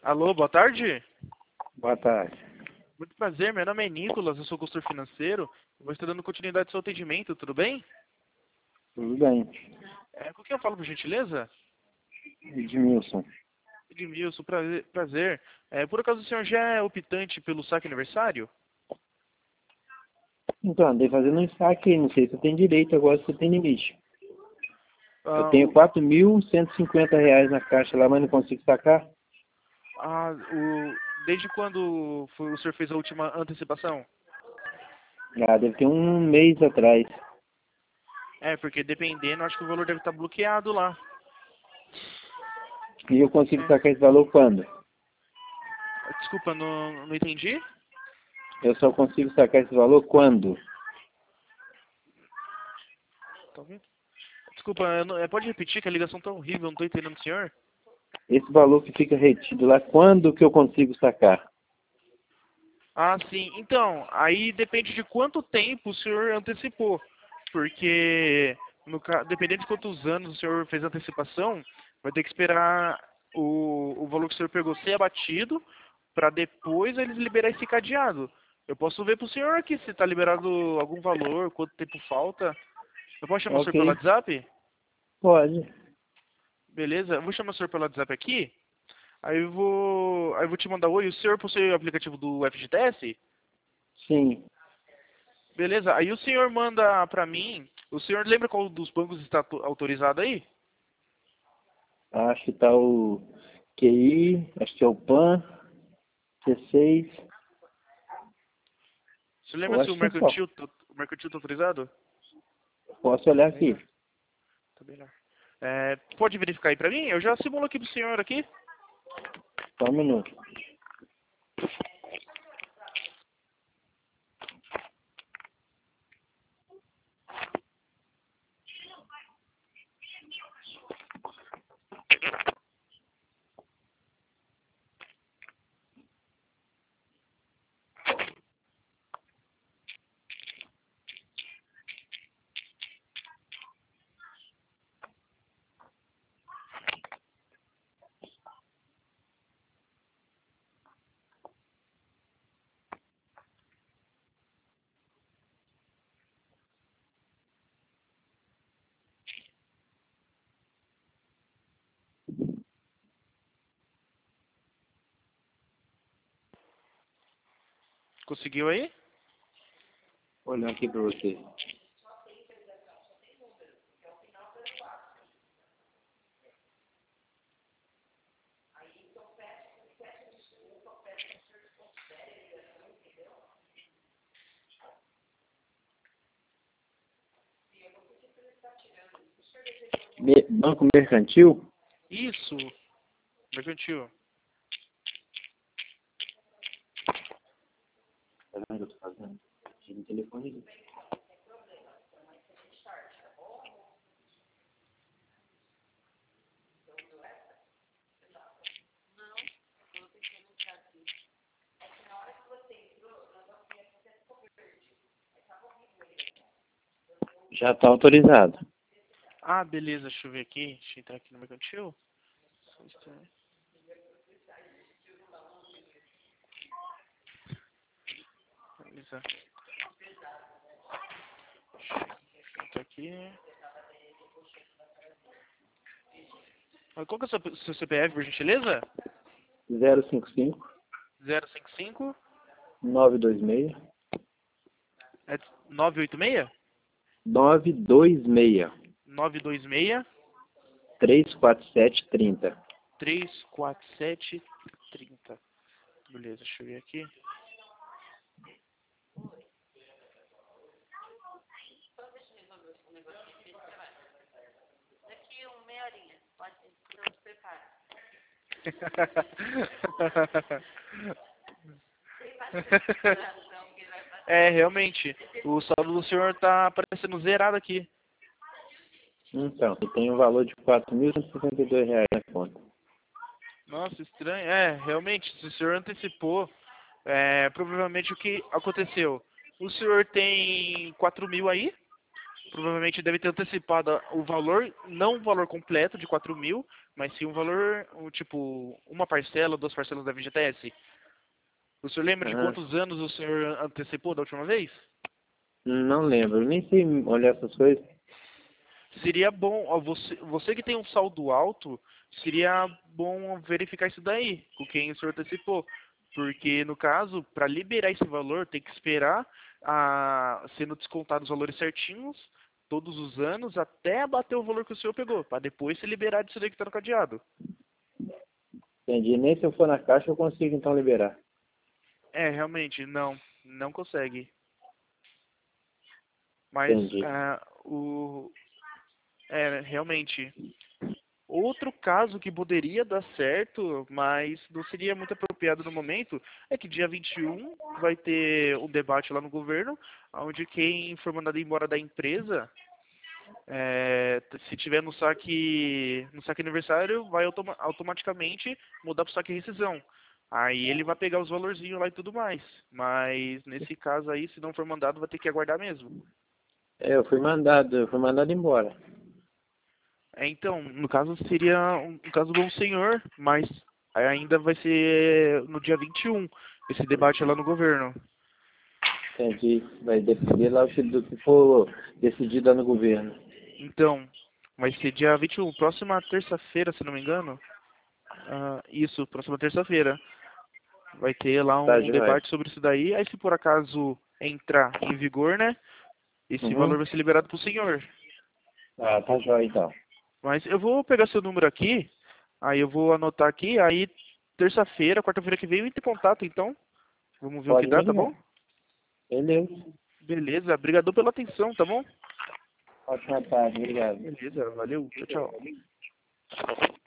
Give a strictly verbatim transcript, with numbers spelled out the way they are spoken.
Alô, boa tarde. Boa tarde. Muito prazer, meu nome é Nicolas, eu sou consultor financeiro. Eu vou estar dando continuidade ao seu atendimento, tudo bem? Tudo bem. É, com quem eu falo, por gentileza? Edmilson. Edmilson, prazer. prazer. É, por acaso o senhor já é optante pelo saque aniversário? Então, andei fazendo um saque, não sei se eu tenho direito agora, se tem limite. Eu Ah, tenho o, quatro mil cento e cinquenta reais na caixa lá, mas não consigo sacar. ah, o, desde quando foi, o senhor fez a última antecipação? Ah, deve ter um mês atrás. É, porque dependendo, acho que o valor deve estar bloqueado lá. E eu consigo É. sacar esse valor quando? Desculpa, não, não entendi? Eu só consigo sacar esse valor quando? Tá ouvindo? Desculpa, eu não- é, pode repetir que a ligação tá horrível, eu não tô entendendo o senhor. Esse valor que fica retido lá, quando que eu consigo sacar? Ah, sim. Então, aí depende de quanto tempo o senhor antecipou. Porque, no, ca- dependendo de quantos anos o senhor fez a antecipação, vai ter que esperar o, o valor que o senhor pegou ser abatido para depois eles liberar esse cadeado. Eu posso ver para o senhor aqui se está liberado algum valor, quanto tempo falta. Eu posso chamar o senhor pelo Ok, WhatsApp? pode. Beleza? Eu vou chamar o senhor pelo WhatsApp aqui. Aí eu vou, aí eu vou te mandar oi. O senhor possui o aplicativo do F G T S? Sim. Beleza, aí o senhor manda pra mim, o senhor lembra qual dos bancos está auto- autorizado aí? Acho que tá o Q I, acho que é o PAN, C seis, Você eu lembra se acho o que é só. mercantil, tá- o mercantil está autorizado? Posso olhar Tá bem aqui. lá, tá bem lá. É, pode verificar aí pra mim? Eu já simulo aqui pro senhor aqui. Só um minuto. Conseguiu aí? Olhar aqui para você. Me- Banco Mercantil? Isso, mercantil. Tá vendo o que eu tô fazendo? Tira o telefone ali. Já está autorizado. Ah, beleza, deixa eu ver aqui. Deixa eu entrar aqui no mercantil. Só um instante. Beleza. Deixa eu entrar aqui. Mas qual que é o seu, seu C P F, por gentileza? zero cinco cinco, zero cinco cinco, nove dois seis, é nove oito seis? nove dois seis, nove dois seis, três quatro sete três zero. três quatro sete trinta. Beleza, deixa eu ver aqui. É, realmente, o saldo do senhor tá aparecendo zerado aqui. Então, eu tenho um valor de quatro mil cento e sessenta e dois reais na conta. Nossa, estranho. É, realmente, se o senhor antecipou, é, provavelmente o que aconteceu? O senhor tem quatro mil aí, provavelmente deve ter antecipado o valor, não o valor completo de quatro mil, mas sim um valor, um, tipo, uma parcela, duas parcelas da V G T S. O senhor lembra de Aham. quantos anos o senhor antecipou da última vez? Não lembro, nem sei olhar essas coisas. Seria bom, ó, você, você que tem um saldo alto, seria bom verificar isso daí, com quem o senhor antecipou. Porque, no caso, para liberar esse valor, tem que esperar a, sendo descontados os valores certinhos, todos os anos, até bater o valor que o senhor pegou, para depois se liberar disso daí que está no cadeado. Entendi. Nem se eu for na caixa eu consigo então liberar. É, realmente, não, não consegue. Mas, Entendi. ah, o, é, realmente. Outro caso que poderia dar certo, mas não seria muito apropriado no momento, é que dia vinte e um vai ter um debate lá no governo, onde quem for mandado embora da empresa, é, se tiver no saque, no saque aniversário, vai automa automaticamente mudar para o saque rescisão. Aí ele vai pegar os valorzinhos lá e tudo mais. Mas nesse caso aí, se não for mandado, vai ter que aguardar mesmo. É, eu fui mandado, eu fui mandado embora. É, então, no caso seria um, um caso do senhor, mas ainda vai ser no dia vinte e um, esse debate lá no governo. Entendi. Vai depender lá do que for decidido lá no governo. Então, vai ser dia vinte e um, próxima terça-feira, se não me engano. Ah, isso, próxima terça-feira. Vai ter lá Tá, um joia. debate sobre isso daí. Aí, se por acaso entrar em vigor, né, esse valor Uhum. vai ser liberado pro senhor. Ah, tá joia então. Mas eu vou pegar seu número aqui, aí eu vou anotar aqui, aí terça-feira, quarta-feira que vem, eu entro em contato, então. Vamos ver o que Pode me dá, tá bom? ligar. Beleza. Beleza, obrigado pela atenção, tá bom? Ótima tarde, obrigado. Beleza, valeu, tchau, tchau.